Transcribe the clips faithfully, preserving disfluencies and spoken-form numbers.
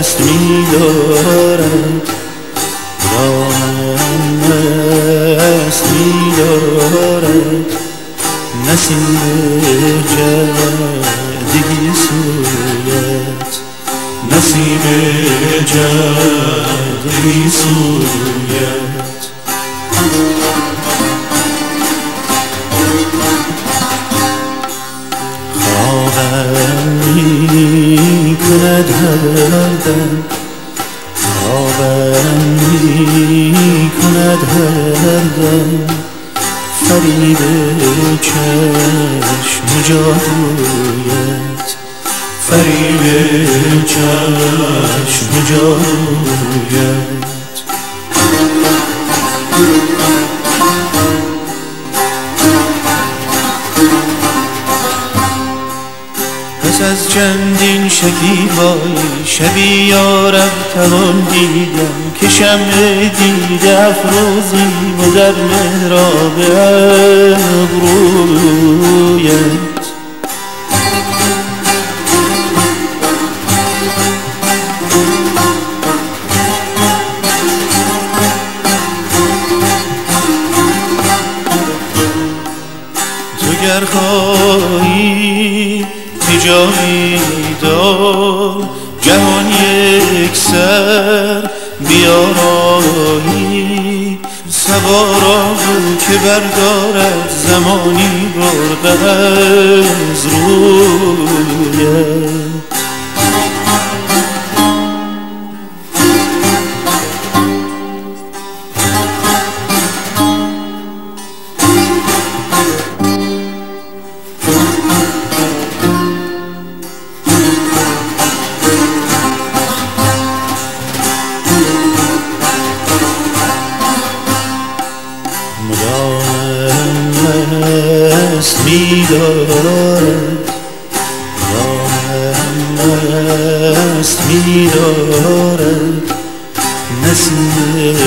دست می‌دارد، خداوند دست می‌دارد. نسیم جدی سویت، نسیم جدی سویت. خوابم می کند هر دم، خوابم می کند هر دم. فریب چشم جادویت، فریب چشم جادویت. پس از چندین شکیبایی شبی یارب توان دیدم که شمع دیده افروزیم و در محراب ابرویت. تو گر خواهی جایی دار جهان یک سر بیارایی، سوارا که بردارد زمانی برده از رویت. دست می‌دارد، دست می‌دارد. نسیم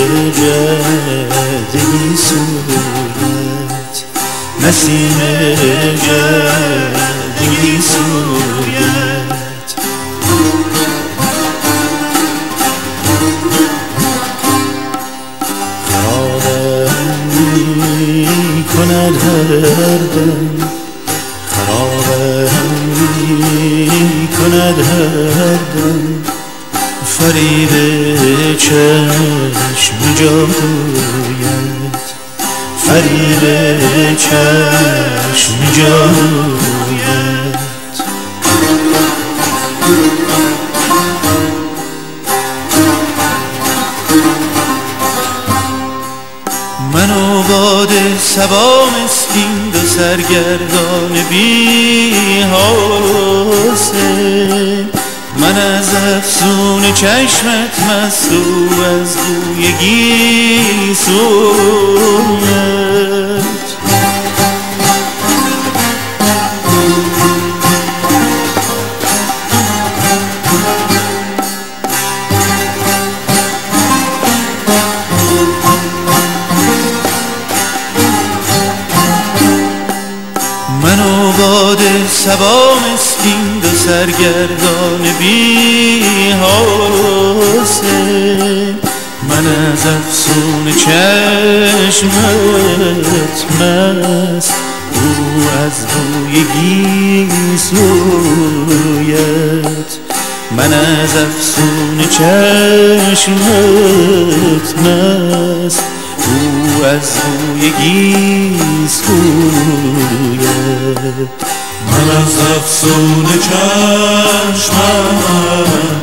جدی سویت، نسیم جدی سویت. کند هر دم، خرابم می کند هر دم. فریب چشم جادویت، فریب چشم جادویت. من و باد صبا مسکین دو سرگردان بی حوصله، من از افسون چشمت مست و از بوی گیسویت. من و باد صبا مسکین دو سرگردان بی حوصله، من از افسون چشمت مست او از بوی گیسویت. من از افسون چشمت مست او از بوی گیسویت. من از افسون چشمت